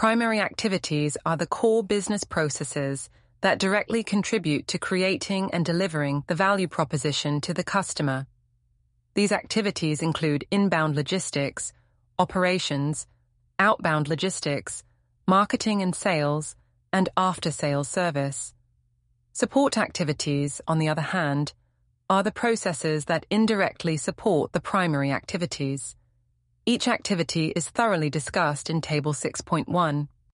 Primary activities are the core business processes that directly contribute to creating and delivering the value proposition to the customer. These activities include inbound logistics, operations, outbound logistics, marketing and sales, and after-sales service. Support activities, on the other hand, are the processes that indirectly support the primary activities. Each activity is thoroughly discussed in Table 6.1.